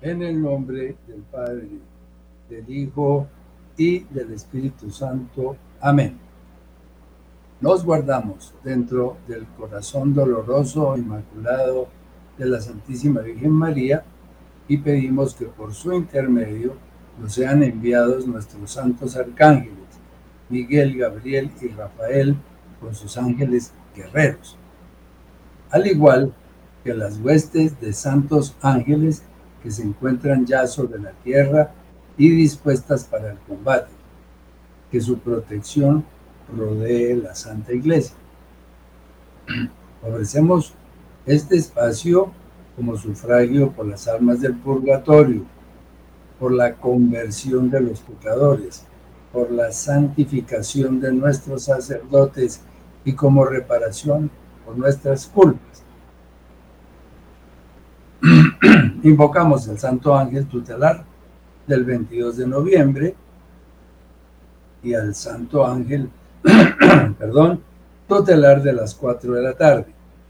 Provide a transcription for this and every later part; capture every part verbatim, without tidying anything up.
En el nombre del Padre, del Hijo y del Espíritu Santo. Amén. Nos guardamos dentro del corazón doloroso e inmaculado de la Santísima Virgen María y pedimos que por su intermedio nos sean enviados nuestros santos arcángeles, Miguel, Gabriel y Rafael, con sus ángeles guerreros, al igual que las huestes de santos ángeles que se encuentran ya sobre la tierra y dispuestas para el combate. Que su protección rodee la Santa Iglesia. Ofrecemos este espacio como sufragio por las almas del purgatorio, por la conversión de los pecadores, por la santificación de nuestros sacerdotes y como reparación por nuestras culpas. Invocamos al Santo Ángel Tutelar del veintidós de noviembre y al Santo Ángel, perdón, Tutelar de las cuatro de la tarde.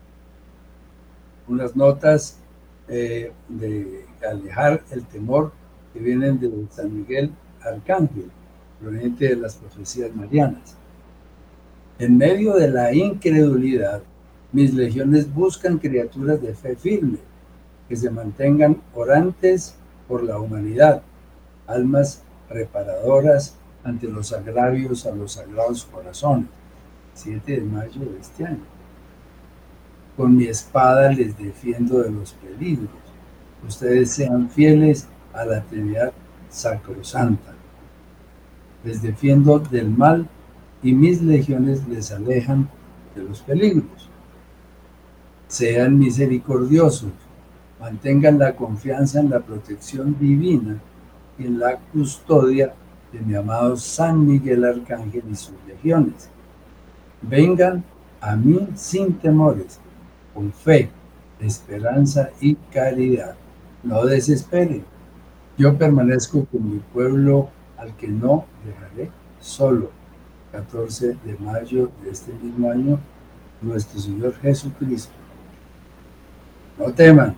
Unas notas eh, de alejar el temor que vienen de San Miguel Arcángel, proveniente de las profecías marianas. En medio de la incredulidad, mis legiones buscan criaturas de fe firme, que se mantengan orantes por la humanidad, almas reparadoras ante los agravios a los sagrados corazones. siete de mayo de este año. Con mi espada les defiendo de los peligros. Ustedes sean fieles a la Trinidad sacrosanta. Les defiendo del mal y mis legiones les alejan de los peligros. Sean misericordiosos. Mantengan la confianza en la protección divina y en la custodia de mi amado San Miguel Arcángel y sus legiones. Vengan a mí sin temores, con fe, esperanza y caridad. No desesperen. Yo permanezco con mi pueblo al que no dejaré solo. catorce de mayo de este mismo año, nuestro Señor Jesucristo. No teman.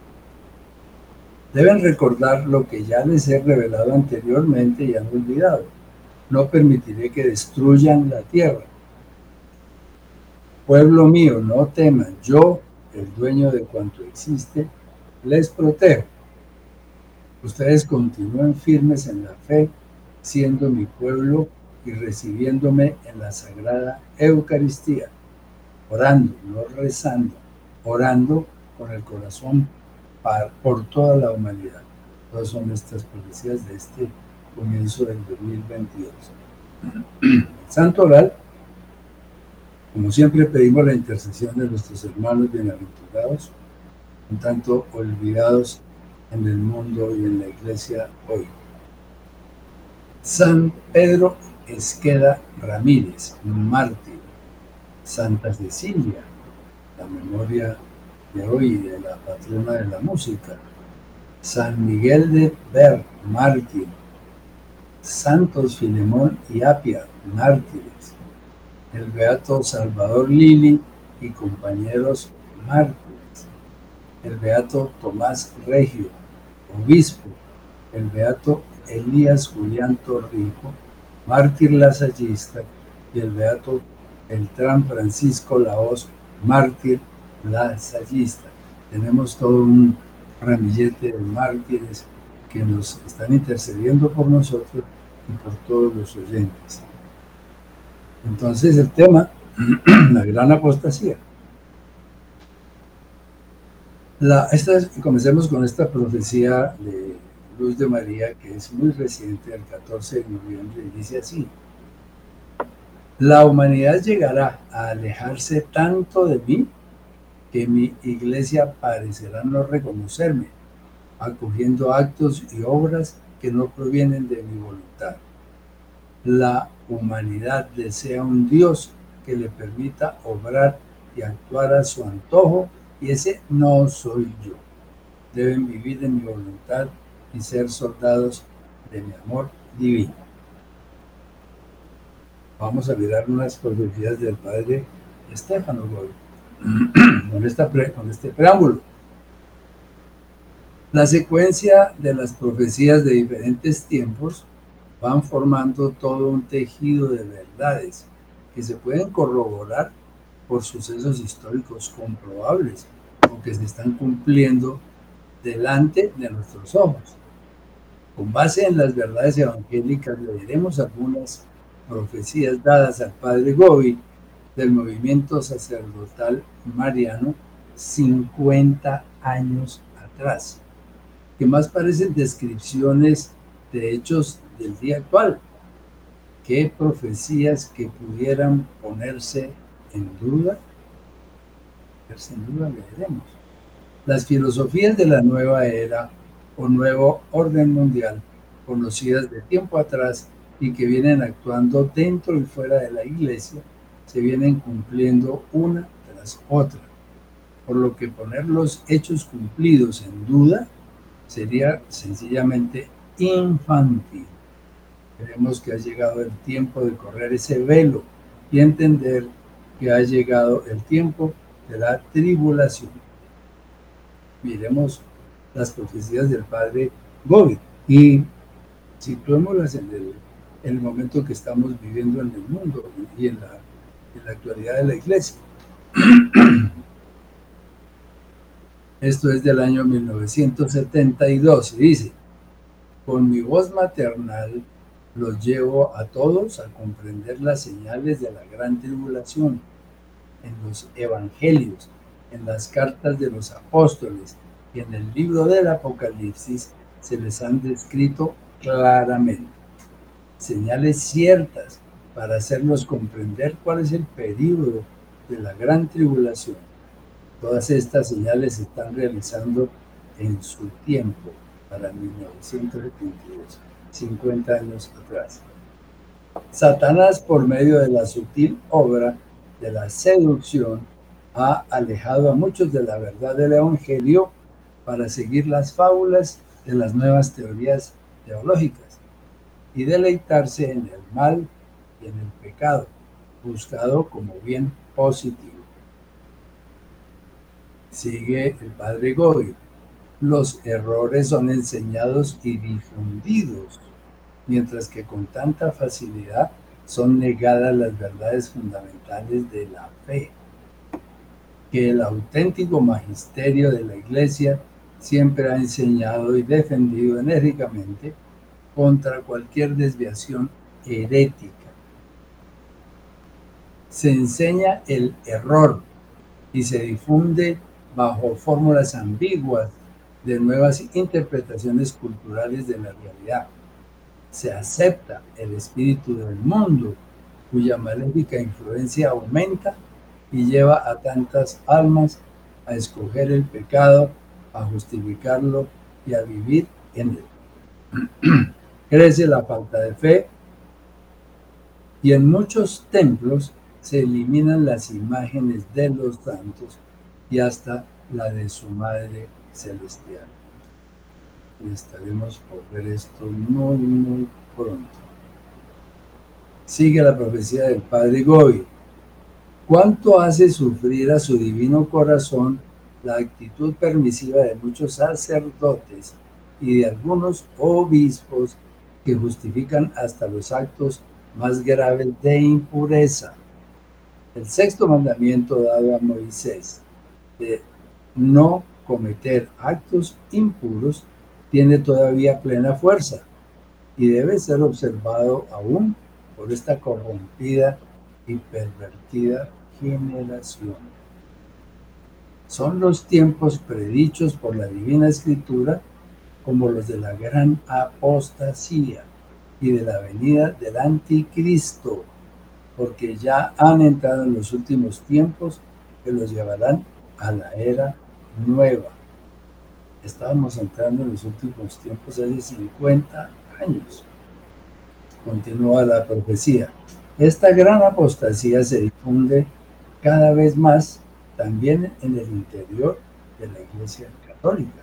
Deben recordar lo que ya les he revelado anteriormente y han olvidado. No permitiré que destruyan la tierra. Pueblo mío, no teman. Yo, el dueño de cuanto existe, les protejo. Ustedes continúen firmes en la fe, siendo mi pueblo y recibiéndome en la Sagrada Eucaristía, orando, no rezando, orando con el corazón para, por toda la humanidad. Todas son estas profecías de este comienzo del dos mil veintidós. Santo Oral, como siempre pedimos la intercesión de nuestros hermanos bienaventurados, un tanto olvidados en el mundo y en la iglesia hoy. San Pedro Esqueda Ramírez, mártir. Santa Cecilia, la memoria de hoy de la patrona de la música. San Miguel de Ver, mártir. Santos Filemón y Apia, mártires. El beato Salvador Lili y compañeros, mártires. El beato Tomás Regio, obispo. El beato Elías Julián Torrico, mártir lasallista. Y el beato Beltrán Francisco Lahoz, mártir lasallista. Tenemos todo un ramillete de mártires que nos están intercediendo por nosotros y por todos los oyentes. Entonces el tema, la gran apostasía. La, esta, comencemos con esta profecía de Luz de María, que es muy reciente, el catorce de noviembre, y dice así: la humanidad llegará a alejarse tanto de mí que mi iglesia parecerá no reconocerme, acogiendo actos y obras que no provienen de mi voluntad. La humanidad desea un Dios que le permita obrar y actuar a su antojo, y ese no soy yo. Deben vivir en mi voluntad y ser soldados de mi amor divino. Vamos a mirar unas profecías del padre Estéfano Goy con, esta pre, con este preámbulo. La secuencia de las profecías de diferentes tiempos van formando todo un tejido de verdades que se pueden corroborar por sucesos históricos comprobables o que se están cumpliendo delante de nuestros ojos. Con base en las verdades evangélicas leeremos algunas profecías dadas al padre Gobi del movimiento sacerdotal mariano cincuenta años atrás, que más parecen descripciones de hechos del día actual que profecías que pudieran ponerse en duda. Sin duda leeremos. Las filosofías de la nueva era o nuevo orden mundial, conocidas de tiempo atrás y que vienen actuando dentro y fuera de la iglesia, se vienen cumpliendo una tras otra, por lo que poner los hechos cumplidos en duda sería sencillamente infantil. Creemos que ha llegado el tiempo de correr ese velo y entender que ha llegado el tiempo de la tribulación. Miremos las profecías del padre Gobi y situémoslas en el, en el momento que estamos viviendo en el mundo y en la, en la actualidad de la iglesia. Esto es del año mil novecientos setenta y dos y dice: con mi voz maternal los llevo a todos a comprender las señales de la gran tribulación en los evangelios, en las cartas de los apóstoles y en el libro del Apocalipsis se les han descrito claramente señales ciertas para hacernos comprender cuál es el período de la gran tribulación. Todas estas señales se están realizando en su tiempo para mil novecientos setenta y dos, cincuenta años atrás. Satanás, por medio de la sutil obra de la seducción, ha alejado a muchos de la verdad del Evangelio para seguir las fábulas de las nuevas teorías teológicas y deleitarse en el mal y en el pecado, buscado como bien positivo. Sigue el padre Gobi: los errores son enseñados y difundidos, mientras que con tanta facilidad son negadas las verdades fundamentales de la fe, que el auténtico magisterio de la Iglesia siempre ha enseñado y defendido enérgicamente contra cualquier desviación herética. Se enseña el error y se difunde bajo fórmulas ambiguas de nuevas interpretaciones culturales de la realidad. Se acepta el espíritu del mundo, cuya maléfica influencia aumenta y lleva a tantas almas a escoger el pecado, a justificarlo y a vivir en él. Crece la falta de fe y en muchos templos se eliminan las imágenes de los santos y hasta la de su Madre Celestial. Y estaremos por ver esto muy, muy pronto. Sigue la profecía del padre Gobi: ¿cuánto hace sufrir a su divino corazón la actitud permisiva de muchos sacerdotes y de algunos obispos que justifican hasta los actos más graves de impureza? El sexto mandamiento dado a Moisés de no cometer actos impuros tiene todavía plena fuerza y debe ser observado aún por esta corrompida y pervertida generación. Son los tiempos predichos por la Divina Escritura como los de la gran apostasía y de la venida del anticristo, porque ya han entrado en los últimos tiempos que los llevarán a la era nueva. Estábamos entrando en los últimos tiempos hace cincuenta años. Continúa la profecía: esta gran apostasía se difunde cada vez más también en el interior de la Iglesia Católica.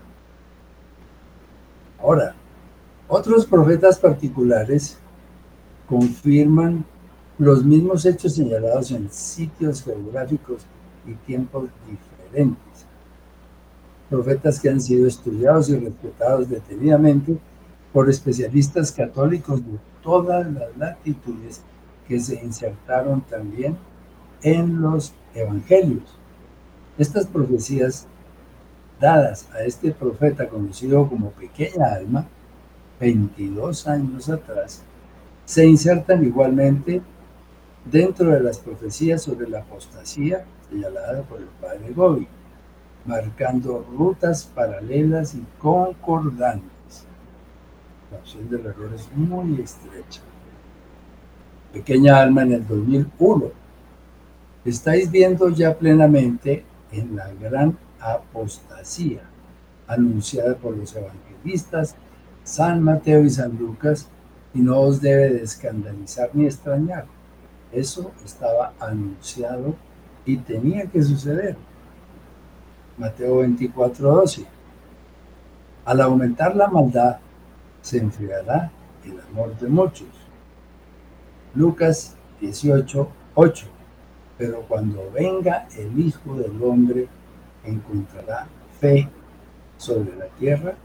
Ahora, otros profetas particulares confirman los mismos hechos señalados en sitios geográficos y tiempos diferentes. profetas que han sido estudiados y respetados detenidamente por especialistas católicos de todas las latitudes que se insertaron también en los evangelios. Estas profecías dadas a este profeta conocido como Pequeña Alma, veintidós años atrás, se insertan igualmente dentro de las profecías sobre la apostasía señalada por el padre Gobi, marcando rutas paralelas y concordantes. La opción del error es muy estrecha. Pequeña Alma en el dos mil uno. Estáis viendo ya plenamente en la gran apostasía anunciada por los evangelistas San Mateo y San Lucas, y no os debe de escandalizar ni extrañar. Eso estaba anunciado y tenía que suceder. Mateo veinticuatro, doce. Al aumentar la maldad, se enfriará el amor de muchos. Lucas dieciocho, ocho. Pero cuando venga el Hijo del Hombre, ¿encontrará fe sobre la tierra?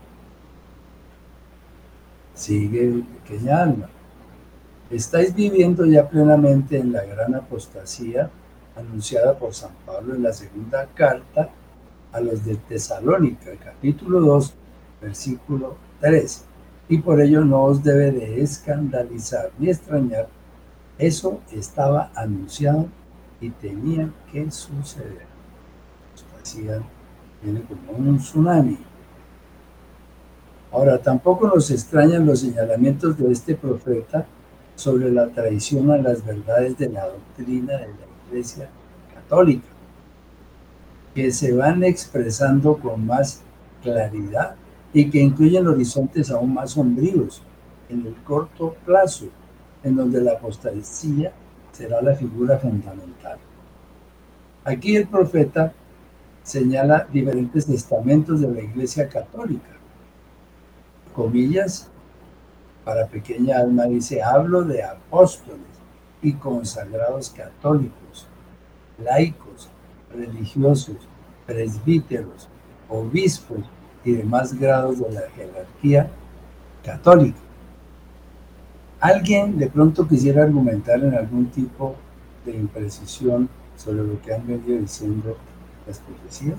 Sigue Pequeña Alma. Estáis viviendo ya plenamente en la gran apostasía anunciada por San Pablo en la segunda carta a los de Tesalónica, capítulo dos, versículo tres. Y por ello no os debe de escandalizar ni extrañar. Eso estaba anunciado y tenía que suceder. La apostasía viene como un tsunami. Ahora, tampoco nos extrañan los señalamientos de este profeta sobre la traición a las verdades de la doctrina de la Iglesia Católica, que se van expresando con más claridad y que incluyen horizontes aún más sombríos en el corto plazo, en donde la apostasía será la figura fundamental. Aquí el profeta señala diferentes estamentos de la Iglesia Católica. Comillas, para Pequeña Alma dice, hablo de apóstoles y consagrados católicos, laicos, religiosos, presbíteros, obispos y demás grados de la jerarquía católica. ¿Alguien de pronto quisiera argumentar en algún tipo de imprecisión sobre lo que han venido diciendo las profecías?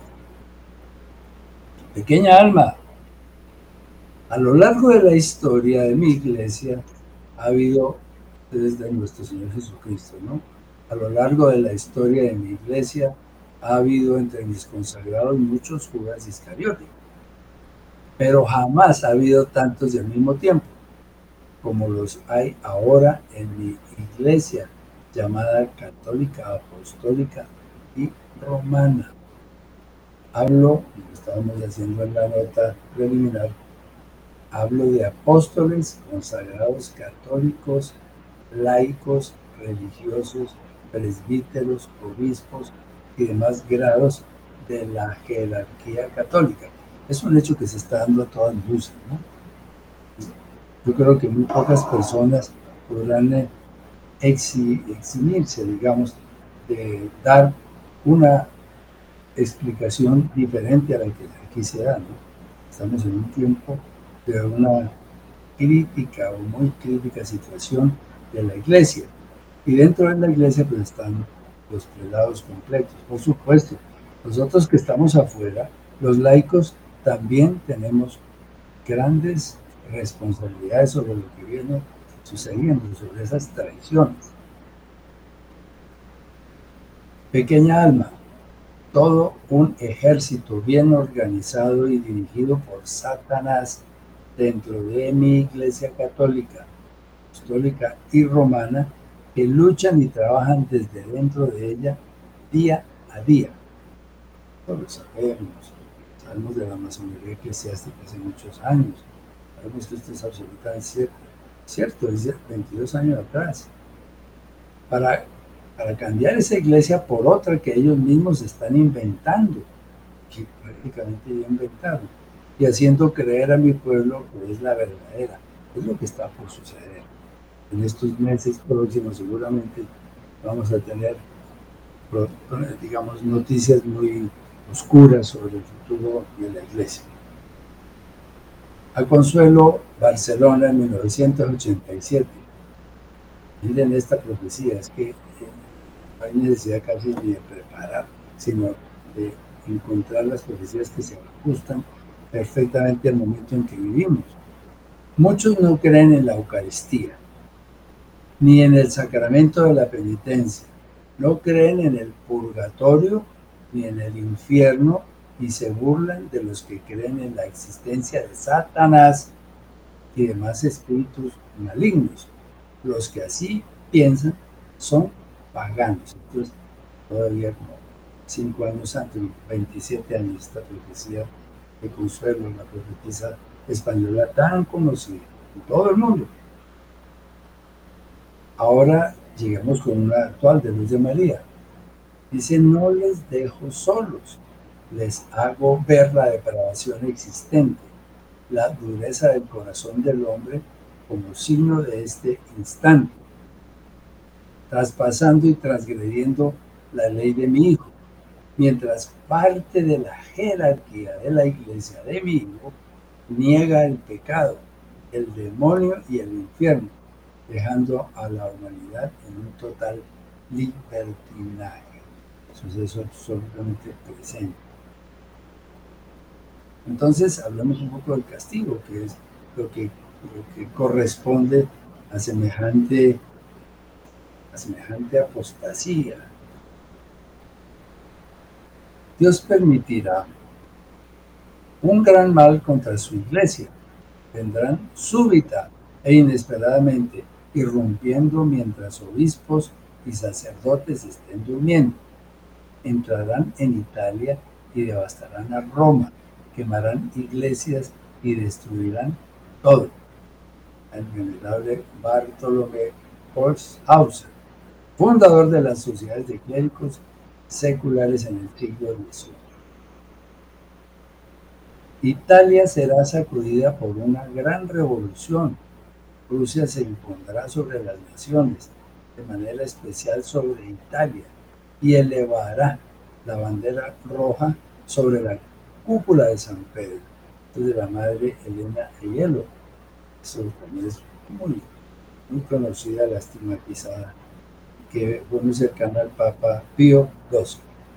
Pequeña Alma, a lo largo de la historia de mi iglesia ha habido, desde nuestro Señor Jesucristo, ¿no? A lo largo de la historia de mi iglesia ha habido entre mis consagrados muchos Judas Iscariote, pero jamás ha habido tantos al mismo tiempo como los hay ahora en mi iglesia llamada católica, apostólica y romana. Hablo, lo estábamos haciendo en la nota preliminar, hablo de apóstoles, consagrados católicos, laicos, religiosos, presbíteros, obispos y demás grados de la jerarquía católica. Es un hecho que se está dando a todas luces, ¿no? Yo creo que muy pocas personas podrán eximirse, digamos, de dar una explicación diferente a la que aquí se da, ¿no? Estamos en un tiempo de una crítica o muy crítica situación de la iglesia, y dentro de la iglesia pues están los prelados completos. Por supuesto, nosotros que estamos afuera, los laicos, también tenemos grandes responsabilidades sobre lo que viene sucediendo, sobre esas traiciones. Pequeña Alma, todo un ejército bien organizado y dirigido por Satanás dentro de mi iglesia católica, apostólica y romana, que luchan y trabajan desde dentro de ella día a día. Todos lo sabemos, sabemos de la masonería eclesiástica hace muchos años, sabemos que esto es absolutamente cierto, cierto, es veintidós años atrás, para, para cambiar esa iglesia por otra que ellos mismos están inventando, que prácticamente ya inventaron, y haciendo creer a mi pueblo que es la verdadera. Es lo que está por suceder. En estos meses próximos seguramente vamos a tener, digamos, noticias muy oscuras sobre el futuro de la Iglesia. A Consuelo, Barcelona, en mil novecientos ochenta y siete. Miren esta profecía, es que eh, no hay necesidad casi ni de preparar, sino de encontrar las profecías que se ajustan perfectamente al momento en que vivimos. Muchos no creen en la Eucaristía, ni en el sacramento de la penitencia, no creen en el purgatorio ni en el infierno y se burlan de los que creen en la existencia de Satanás y demás espíritus malignos. Los que así piensan son paganos. Entonces, todavía como cinco años antes, veintisiete años, esta profecía de Consuelo, una profetisa española tan conocida en todo el mundo. Ahora llegamos con una actual de Luz de María. Dice, no les dejo solos, les hago ver la depravación existente, la dureza del corazón del hombre como signo de este instante, traspasando y transgrediendo la ley de mi Hijo, mientras parte de la jerarquía de la Iglesia de mi Hijo niega el pecado, el demonio y el infierno, dejando a la humanidad en un total libertinaje. Eso es absolutamente presente. Entonces, hablamos un poco del castigo, que es lo que, lo que corresponde a semejante, a semejante apostasía. Dios permitirá un gran mal contra su iglesia. Vendrán súbita e inesperadamente, irrumpiendo mientras obispos y sacerdotes estén durmiendo. Entrarán en Italia y devastarán a Roma, quemarán iglesias y destruirán todo. El venerable Bartolomé Holzhauser, fundador de las sociedades de clérigos seculares en el siglo dieciocho. Italia será sacudida por una gran revolución. Rusia se impondrá sobre las naciones, de manera especial sobre Italia, y elevará la bandera roja sobre la cúpula de San Pedro, de la Madre Elena Aiello. Eso también es muy, muy conocida, la estigmatizada, que fue muy cercana al Papa Pío doce.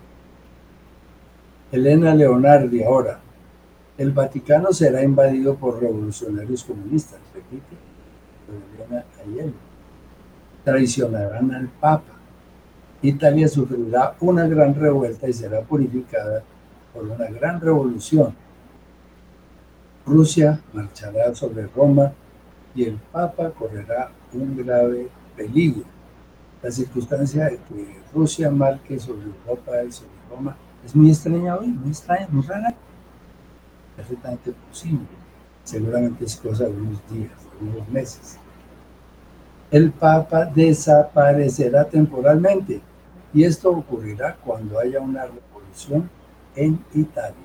Elena Leonardi ahora. El Vaticano será invadido por revolucionarios comunistas, repite Elena Aiello. Traicionarán al Papa. Italia sufrirá una gran revuelta y será purificada por una gran revolución. Rusia marchará sobre Roma y el Papa correrá un grave peligro. La circunstancia de que Rusia marque sobre Europa y sobre Roma es muy extraña hoy, muy extraña, muy rara. Perfectamente posible. Seguramente es cosa de unos días, de unos meses. El Papa desaparecerá temporalmente y esto ocurrirá cuando haya una revolución en Italia.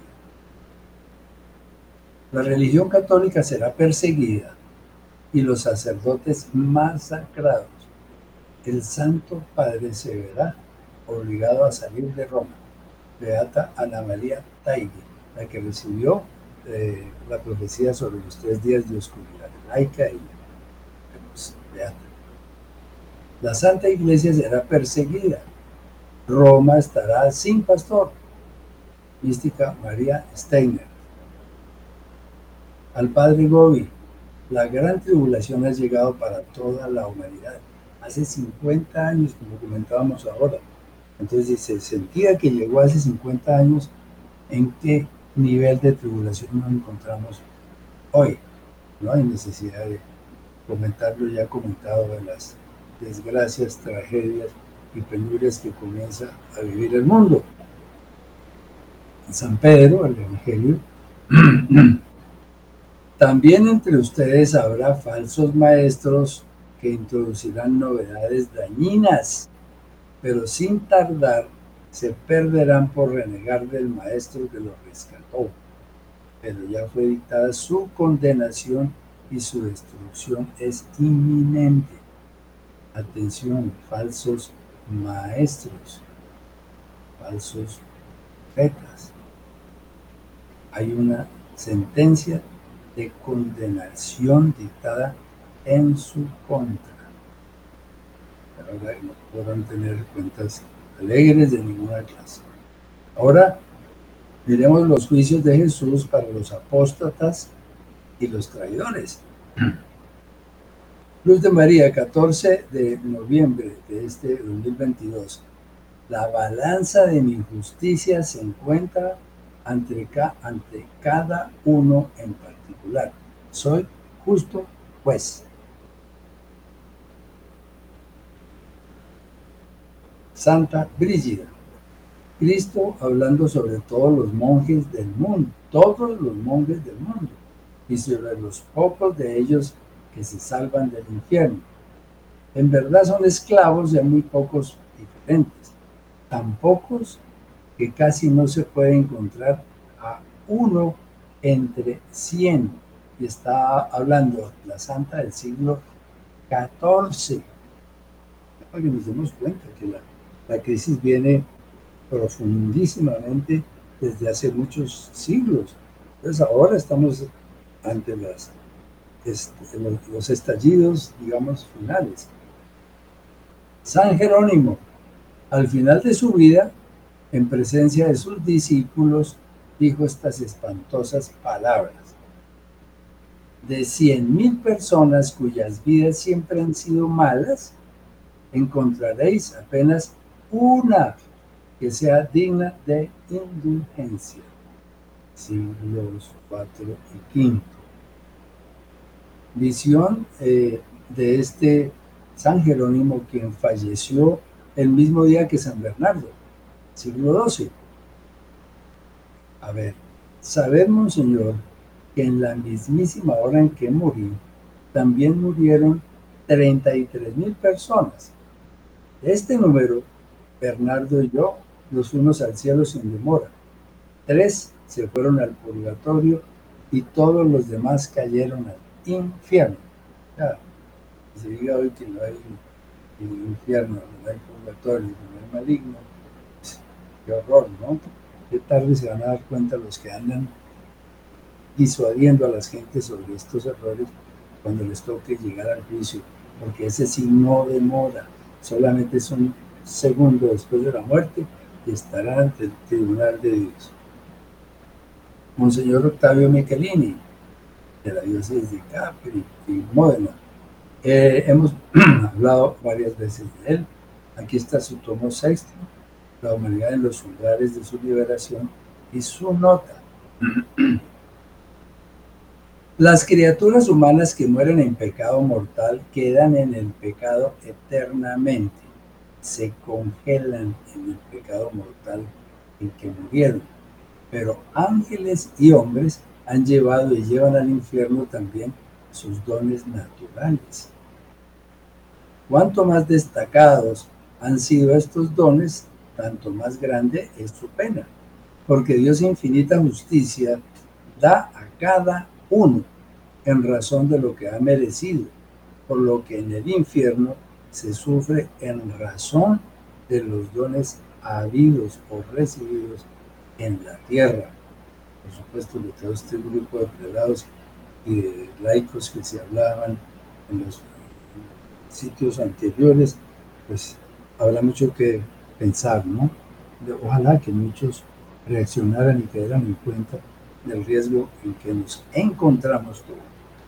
La religión católica será perseguida y los sacerdotes masacrados. El Santo Padre se verá obligado a salir de Roma. Beata Ana María Tagle, la que recibió eh, la profecía sobre los tres días de oscuridad, laica ella, pues, beata. La Santa Iglesia será perseguida. Roma estará sin pastor. Mística María Steiner. Al Padre Gobi, la gran tribulación ha llegado para toda la humanidad. Hace cincuenta años, como comentábamos ahora. Entonces se sentía que llegó hace cincuenta años. ¿En qué nivel de tribulación nos encontramos hoy? No hay necesidad de comentarlo, ya comentado de las desgracias, tragedias y penurias que comienza a vivir el mundo. En San Pedro, el Evangelio, también entre ustedes habrá falsos maestros que introducirán novedades dañinas, pero sin tardar se perderán por renegar del maestro que los rescató. Pero ya fue dictada su condenación y su destrucción es inminente. Atención, falsos maestros, falsos profetas, hay una sentencia de condenación dictada en su contra. Ahora no podrán tener cuentas alegres de ninguna clase. Ahora miremos los juicios de Jesús para los apóstatas y los traidores. Luz de María, catorce de noviembre de este dos mil veintidós. La balanza de mi justicia se encuentra ante, ca ante cada uno en particular. Soy justo juez. Santa Brígida. Cristo hablando sobre todos los monjes del mundo, todos los monjes del mundo, y sobre los pocos de ellos que se salvan del infierno. En verdad son esclavos de muy pocos diferentes, tan pocos que casi no se puede encontrar a uno entre cien. Y está hablando la santa del siglo catorce. Para que nos demos cuenta que la, la crisis viene profundísimamente desde hace muchos siglos. Entonces ahora estamos ante las, este, los, los estallidos, digamos, finales. San Jerónimo, al final de su vida, en presencia de sus discípulos, dijo estas espantosas palabras: de cien mil personas cuyas vidas siempre han sido malas, encontraréis apenas una que sea digna de indulgencia. Siglos cuatro y quinto. Visión eh, de este San Jerónimo, quien falleció el mismo día que San Bernardo, siglo doce. A ver, sabed, monseñor, que en la mismísima hora en que morí, también murieron treinta y tres mil personas. De este número, Bernardo y yo nos fuimos al cielo sin demora. Tres se fueron al purgatorio y todos los demás cayeron al infierno. Ya, se diga hoy que no hay infierno, no hay purgatorio, no hay maligno. Qué horror, ¿no? Qué tarde se van a dar cuenta los que andan disuadiendo a las gentes sobre estos errores cuando les toque llegar al juicio, porque ese sí no demora, solamente es un segundo después de la muerte y estará ante el tribunal de Dios. Monseñor Octavio Michelini, de la diócesis de Capri y Módena. Eh, hemos hablado varias veces de él. Aquí está su tomo sexto, La humanidad en los umbrales de su liberación, y su nota. Las criaturas humanas que mueren en pecado mortal quedan en el pecado eternamente, se congelan en el pecado mortal en que murieron, pero ángeles y hombres han llevado y llevan al infierno también sus dones naturales. Cuanto más destacados han sido estos dones, tanto más grande es su pena, porque Dios infinita justicia da a cada uno en razón de lo que ha merecido, por lo que en el infierno se sufre en razón de los dones habidos o recibidos en la tierra. Por supuesto, de todo este grupo de prelados y de laicos que se hablaban en los sitios anteriores, pues habrá mucho que pensar, ¿no? Ojalá que muchos reaccionaran y que dieran en cuenta del riesgo en que nos encontramos todos.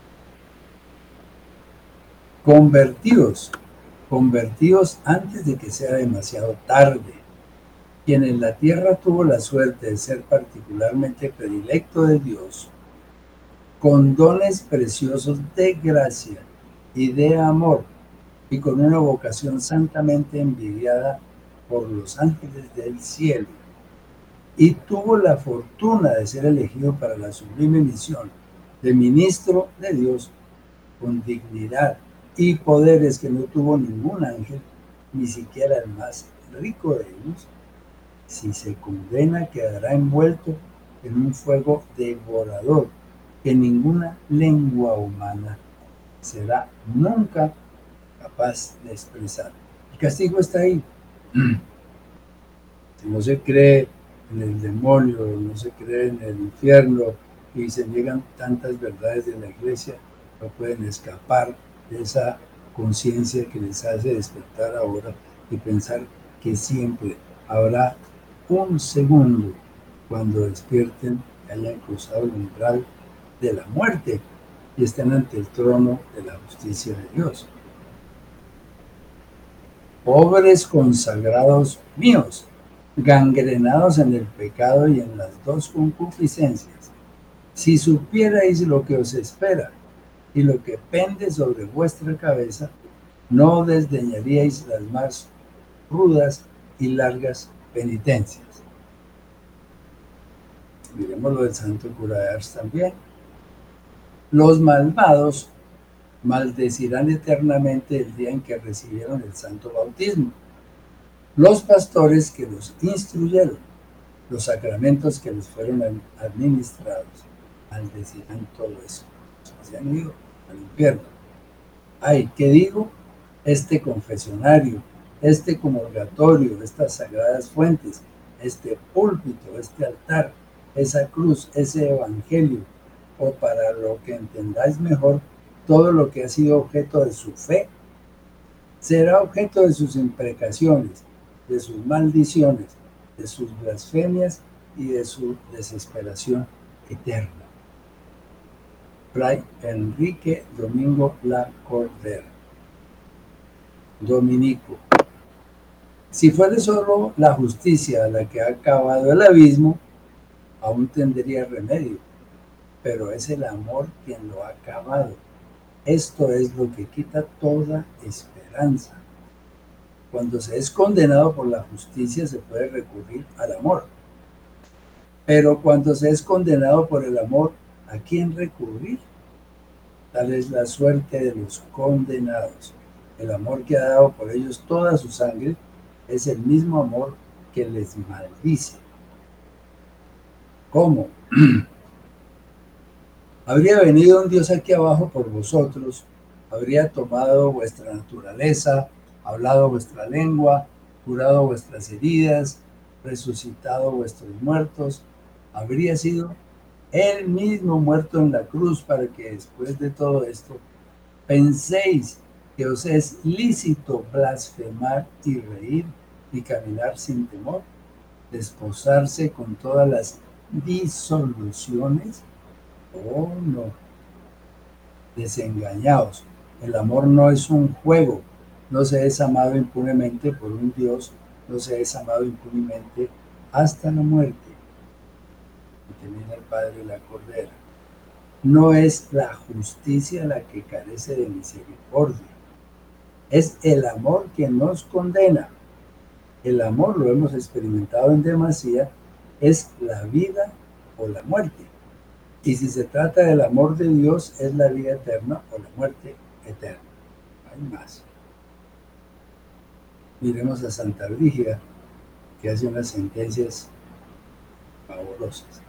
Convertidos, convertidos antes de que sea demasiado tarde. Quien en la tierra tuvo la suerte de ser particularmente predilecto de Dios, con dones preciosos de gracia y de amor, y con una vocación santamente envidiada por los ángeles del cielo, y tuvo la fortuna de ser elegido para la sublime misión de ministro de Dios, con dignidad y poderes que no tuvo ningún ángel, ni siquiera el más rico de ellos. Si se condena, quedará envuelto en un fuego devorador que ninguna lengua humana será nunca capaz de expresar. El castigo está ahí. Si no se cree en el demonio, no se cree en el infierno y se niegan tantas verdades de la iglesia, no pueden escapar de esa conciencia que les hace despertar ahora y pensar que siempre habrá un segundo cuando despierten, que hayan cruzado el umbral de la muerte y estén ante el trono de la justicia de Dios. Pobres consagrados míos, gangrenados en el pecado y en las dos concupiscencias, si supierais lo que os espera y lo que pende sobre vuestra cabeza, no desdeñaríais las más rudas y largas penitencias. Miremos lo del santo cura de Ars también. Los malvados maldecirán eternamente el día en que recibieron el santo bautismo. Los pastores que los instruyeron, los sacramentos que les fueron administrados, maldecirán todo eso. Se han ido al infierno. Ay, ¿qué digo? Este confesionario, este comulgatorio, estas sagradas fuentes, este púlpito, este altar, esa cruz, ese evangelio, o para lo que entendáis mejor, todo lo que ha sido objeto de su fe, será objeto de sus imprecaciones, de sus maldiciones, de sus blasfemias y de su desesperación eterna. Fray Enrique Domingo La Cordera. Dominico. Si fuera solo la justicia la que ha acabado el abismo, aún tendría remedio, pero es el amor quien lo ha acabado. Esto es lo que quita toda esperanza. Cuando se es condenado por la justicia se puede recurrir al amor. Pero cuando se es condenado por el amor, ¿a quién recurrir? Tal es la suerte de los condenados. El amor que ha dado por ellos toda su sangre es el mismo amor que les maldice. ¿Cómo? Habría venido un Dios aquí abajo por vosotros, habría tomado vuestra naturaleza, hablado vuestra lengua, curado vuestras heridas, resucitado vuestros muertos, habría sido él mismo muerto en la cruz para que después de todo esto penséis que os es lícito blasfemar y reír y caminar sin temor, desposarse con todas las disoluciones. Oh, no. Desengañaos. El amor no es un juego. No se es amado impunemente por un Dios. No se es amado impunemente hasta la muerte. Y termina el Padre La Cordera. No es la justicia la que carece de misericordia. Es el amor que nos condena. El amor, lo hemos experimentado en demasía, es la vida o la muerte. Y si se trata del amor de Dios, es la vida eterna o la muerte eterna. Hay más. Miremos a Santa Brígida, que hace unas sentencias favorosas.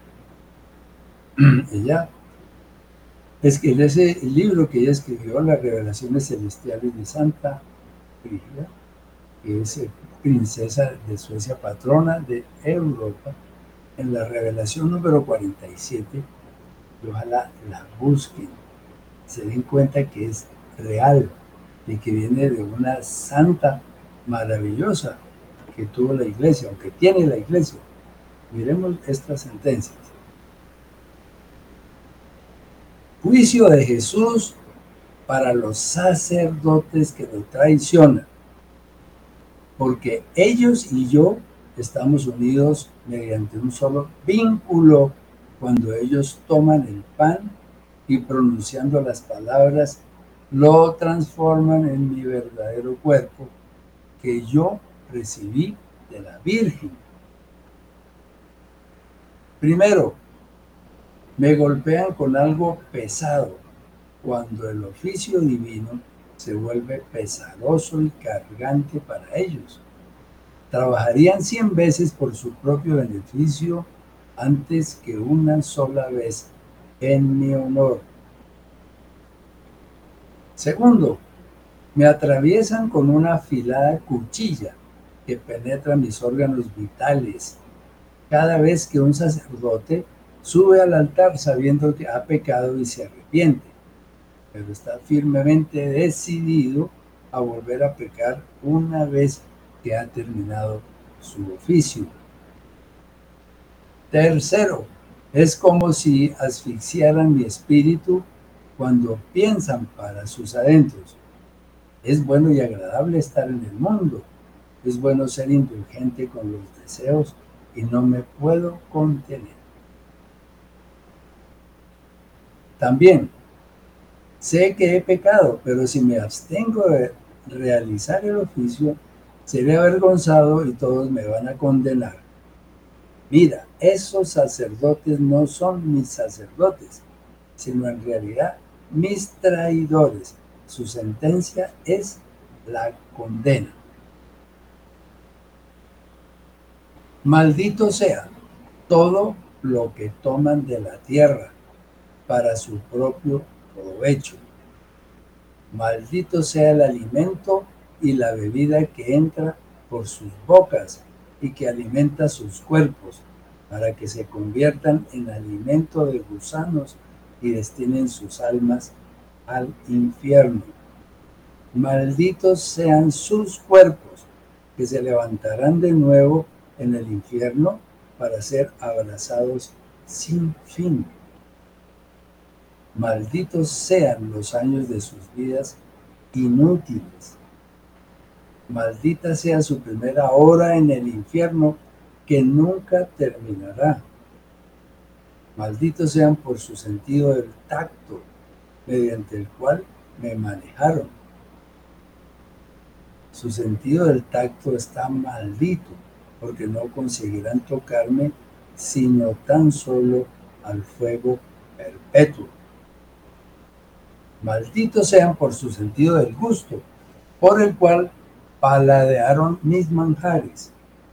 Ella, es que en ese libro que ella escribió, Las Revelaciones Celestiales de Santa Brígida, que es princesa de Suecia, patrona de Europa, en la revelación número cuarenta y siete, y ojalá la busquen, se den cuenta que es real y que viene de una santa maravillosa que tuvo la iglesia, o que tiene la iglesia. Miremos estas sentencias. Juicio de Jesús para los sacerdotes que lo traicionan, porque ellos y yo estamos unidos mediante un solo vínculo cuando ellos toman el pan y pronunciando las palabras lo transforman en mi verdadero cuerpo que yo recibí de la Virgen. Primero, me golpean con algo pesado cuando el oficio divino se vuelve pesaroso y cargante para ellos. Trabajarían cien veces por su propio beneficio antes que una sola vez en mi honor. Segundo, me atraviesan con una afilada cuchilla que penetra mis órganos vitales, cada vez que un sacerdote sube al altar sabiendo que ha pecado y se arrepiente, pero está firmemente decidido a volver a pecar una vez que ha terminado su oficio. Tercero, es como si asfixiaran mi espíritu cuando piensan para sus adentros. Es bueno y agradable estar en el mundo. Es bueno ser indulgente con los deseos y no me puedo contener. También, sé que he pecado, pero si me abstengo de realizar el oficio, seré avergonzado y todos me van a condenar. Mira, esos sacerdotes no son mis sacerdotes, sino en realidad mis traidores. Su sentencia es la condena. Maldito sea todo lo que toman de la tierra para su propio provecho. Maldito sea el alimento y la bebida que entra por sus bocas y que alimenta sus cuerpos, para que se conviertan en alimento de gusanos y destinen sus almas al infierno. Malditos sean sus cuerpos, que se levantarán de nuevo en el infierno para ser abrazados sin fin. Malditos sean los años de sus vidas inútiles. Maldita sea su primera hora en el infierno, que nunca terminará. Malditos sean por su sentido del tacto, mediante el cual me manejaron. Su sentido del tacto está maldito, porque no conseguirán tocarme, sino tan solo al fuego perpetuo. Malditos sean por su sentido del gusto, por el cual paladearon mis manjares.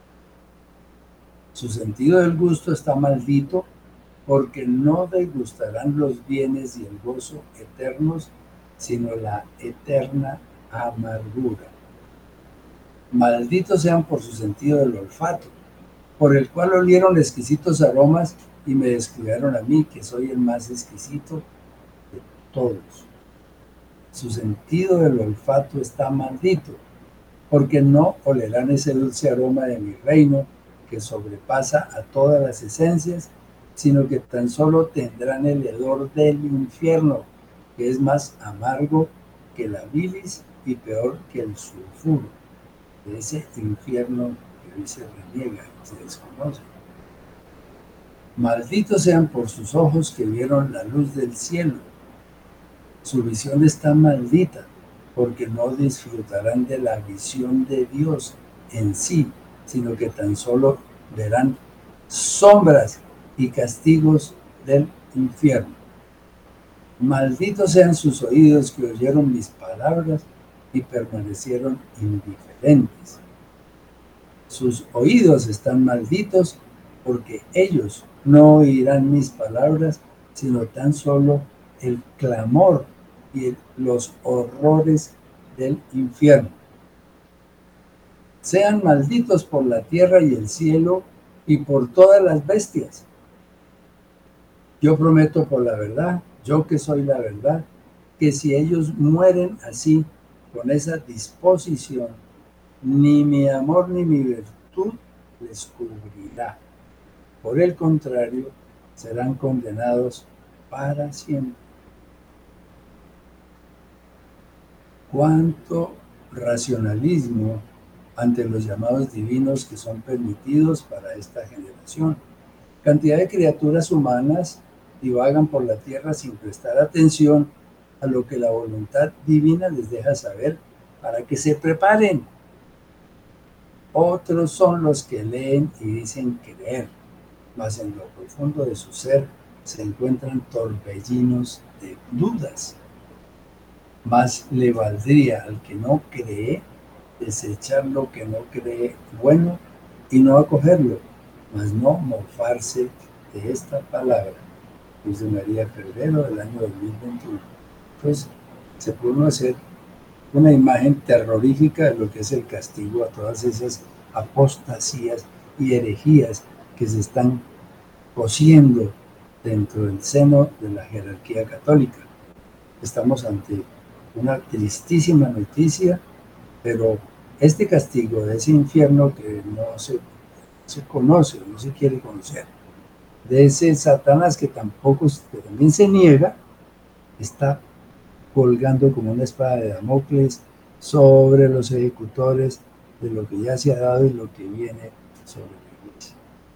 Su sentido del gusto está maldito, porque no degustarán los bienes y el gozo eternos, sino la eterna amargura. Malditos sean por su sentido del olfato, por el cual olieron exquisitos aromas y me descuidaron a mí, que soy el más exquisito de todos. Su sentido del olfato está maldito, porque no olerán ese dulce aroma de mi reino, que sobrepasa a todas las esencias, sino que tan solo tendrán el hedor del infierno, que es más amargo que la bilis y peor que el sulfuro, de ese infierno que hoy se reniega y se desconoce. Malditos sean por sus ojos que vieron la luz del cielo. Su visión está maldita, porque no disfrutarán de la visión de Dios en sí, sino que tan solo verán sombras y castigos del infierno. Malditos sean sus oídos que oyeron mis palabras y permanecieron indiferentes. Sus oídos están malditos, porque ellos no oirán mis palabras, sino tan solo el clamor y los horrores del infierno. Sean malditos por la tierra y el cielo y por todas las bestias. Yo prometo por la verdad, yo que soy la verdad, que si ellos mueren así, con esa disposición, ni mi amor ni mi virtud les cubrirá. Por el contrario, serán condenados para siempre. Cuánto racionalismo ante los llamados divinos que son permitidos para esta generación. Cantidad de criaturas humanas divagan por la tierra sin prestar atención a lo que la voluntad divina les deja saber para que se preparen. Otros son los que leen y dicen creer, mas en lo profundo de su ser se encuentran torbellinos de dudas. Más le valdría al que no cree desechar lo que no cree bueno y no acogerlo, mas no mofarse de esta palabra. Dice María Febrero del año dos mil veintiuno. Entonces, se puede hacer una imagen terrorífica de lo que es el castigo a todas esas apostasías y herejías que se están cociendo dentro del seno de la jerarquía católica. Estamos ante una tristísima noticia, pero este castigo de ese infierno que no se, se conoce, no se quiere conocer, de ese Satanás que tampoco, que también se niega, está colgando como una espada de Damocles sobre los ejecutores de lo que ya se ha dado y lo que viene sobre la iglesia.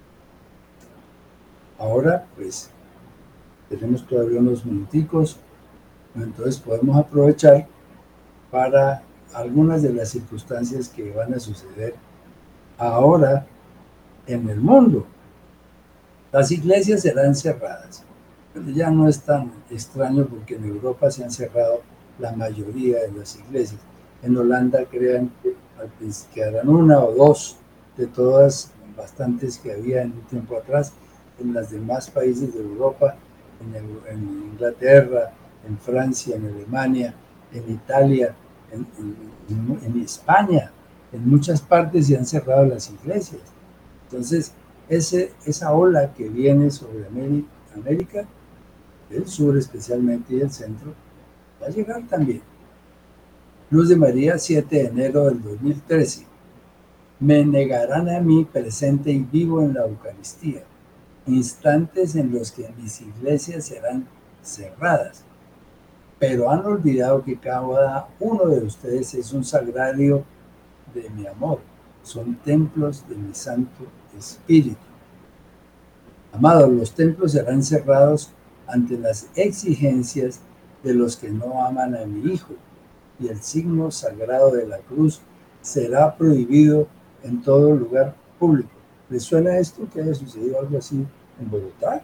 Ahora, pues, tenemos todavía unos minuticos, entonces podemos aprovechar para algunas de las circunstancias que van a suceder ahora en el mundo. Las iglesias serán cerradas. Ya no es tan extraño porque en Europa se han cerrado la mayoría de las iglesias. En Holanda crean que harán una o dos de todas bastantes que había en un tiempo atrás. En los demás países de Europa, en, el, en Inglaterra, en Francia, en Alemania, en Italia, en, en, en España, en muchas partes se han cerrado las iglesias. Entonces, ese, esa ola que viene sobre América, América, el sur especialmente y el centro, va a llegar también. Luz de María, siete de enero del dos mil trece. Me negarán a mí presente y vivo en la Eucaristía, instantes en los que mis iglesias serán cerradas, pero han olvidado que cada uno de ustedes es un sagrario de mi amor, son templos de mi Santo Espíritu. Amados, los templos serán cerrados ante las exigencias de los que no aman a mi Hijo, y el signo sagrado de la cruz será prohibido en todo lugar público. ¿Les suena esto que haya sucedido algo así en Bogotá?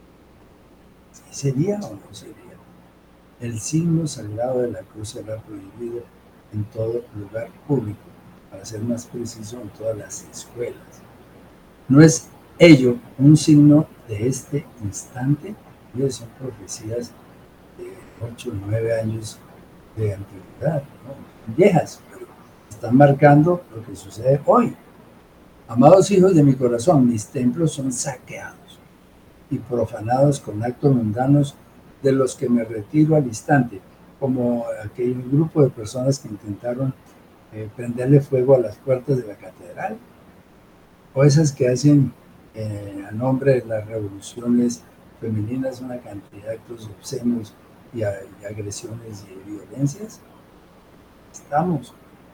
¿Sería o no sería? El signo sagrado de la cruz será prohibido en todo lugar público, para ser más preciso, en todas las escuelas. ¿No es ello un signo de este instante? Y son profecías de ocho o nueve años de antigüedad, ¿no? Viejas, pero están marcando lo que sucede hoy. Amados hijos de mi corazón, mis templos son saqueados y profanados con actos mundanos de los que me retiro al instante, como aquel grupo de personas que intentaron eh, prenderle fuego a las puertas de la catedral, o esas que hacen eh, a nombre de las revoluciones femeninas una cantidad de actos obscenos y, a, y agresiones y violencias. Estamos.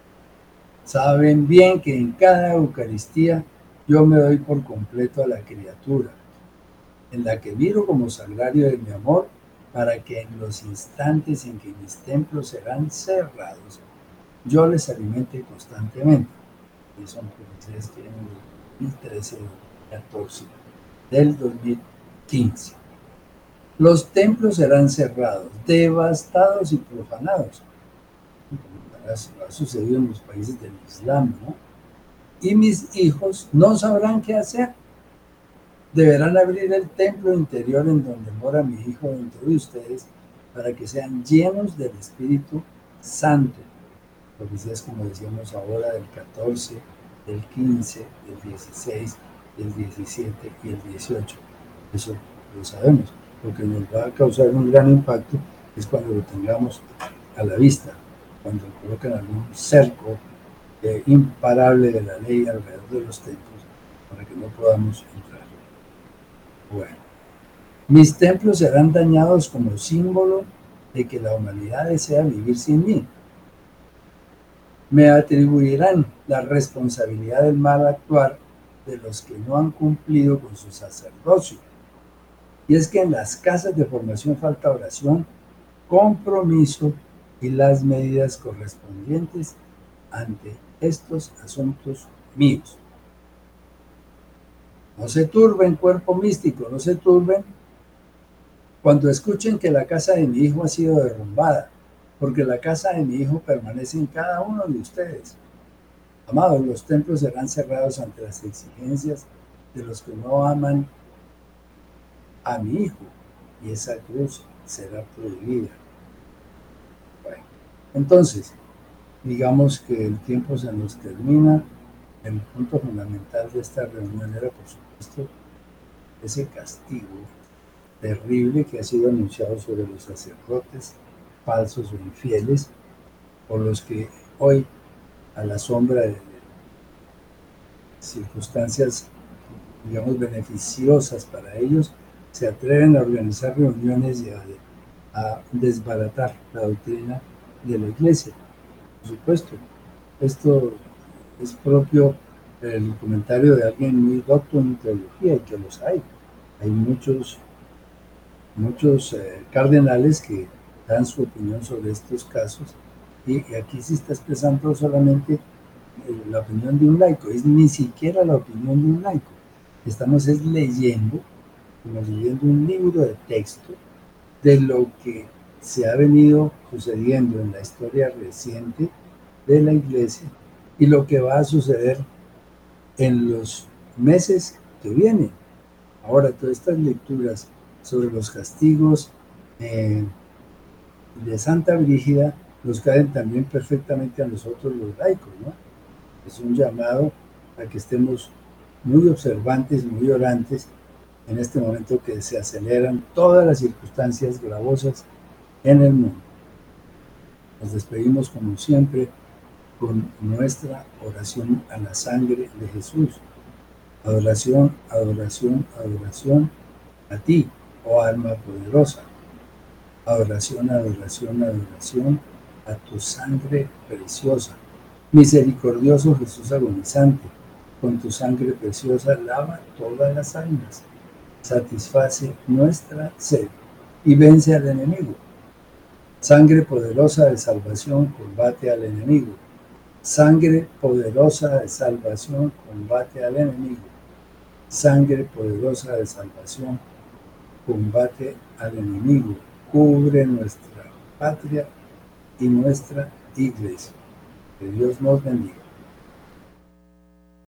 Saben bien que en cada Eucaristía yo me doy por completo a la criatura, en la que miro como sagrario de mi amor, para que en los instantes en que mis templos serán cerrados, yo les alimente constantemente. Y son profecías que en el dos mil trece, catorce, del dos mil quince. Los templos serán cerrados, devastados y profanados. Ha sucedido en los países del Islam, ¿no? Y mis hijos no sabrán qué hacer. Deberán abrir el templo interior en donde mora mi Hijo dentro de ustedes, para que sean llenos del Espíritu Santo. Profecías, como decíamos ahora, del catorce, del quince, del dieciséis, del diecisiete y el dieciocho. Eso lo sabemos. Lo que nos va a causar un gran impacto es cuando lo tengamos a la vista, cuando colocan algún cerco eh, imparable de la ley alrededor de los templos para que no podamos entrar. Bueno, mis templos serán dañados como símbolo de que la humanidad desea vivir sin mí. Me atribuirán la responsabilidad del mal actuar de los que no han cumplido con su sacerdocio. Y es que en las casas de formación falta oración, compromiso y las medidas correspondientes ante estos asuntos míos. No se turben, cuerpo místico, no se turben cuando escuchen que la casa de mi hijo ha sido derrumbada, porque la casa de mi hijo permanece en cada uno de ustedes. Amados, los templos serán cerrados ante las exigencias de los que no aman a mi hijo, y esa cruz será prohibida. Bueno, entonces, digamos que el tiempo se nos termina. El punto fundamental de esta reunión era, por supuesto, ese castigo terrible que ha sido anunciado sobre los sacerdotes falsos o infieles, por los que hoy, a la sombra de circunstancias, digamos, beneficiosas para ellos, se atreven a organizar reuniones y a, a desbaratar la doctrina de la Iglesia. Por supuesto, esto es propio del comentario de alguien muy docto en teología, y que los hay. Hay muchos, muchos eh, cardenales que dan su opinión sobre estos casos, y aquí se está expresando solamente eh, la opinión de un laico, es ni siquiera la opinión de un laico. Estamos es leyendo, como leyendo un libro de texto de lo que se ha venido sucediendo en la historia reciente de la Iglesia y lo que va a suceder en los meses que vienen. Ahora, todas estas lecturas sobre los castigos eh, de Santa Brígida nos caen también perfectamente a nosotros los laicos, ¿no? Es un llamado a que estemos muy observantes, muy orantes en este momento que se aceleran todas las circunstancias gravosas en el mundo. Nos despedimos como siempre con nuestra oración a la sangre de Jesús. Adoración, adoración, adoración a ti, oh alma poderosa. Adoración, adoración, adoración a tu sangre preciosa. Misericordioso Jesús agonizante, con tu sangre preciosa lava todas las almas, satisface nuestra sed y vence al enemigo. Sangre poderosa de salvación, combate al enemigo. Sangre poderosa de salvación, combate al enemigo. Sangre poderosa de salvación, combate al enemigo. Cubre nuestra patria y nuestra iglesia. Que Dios nos bendiga.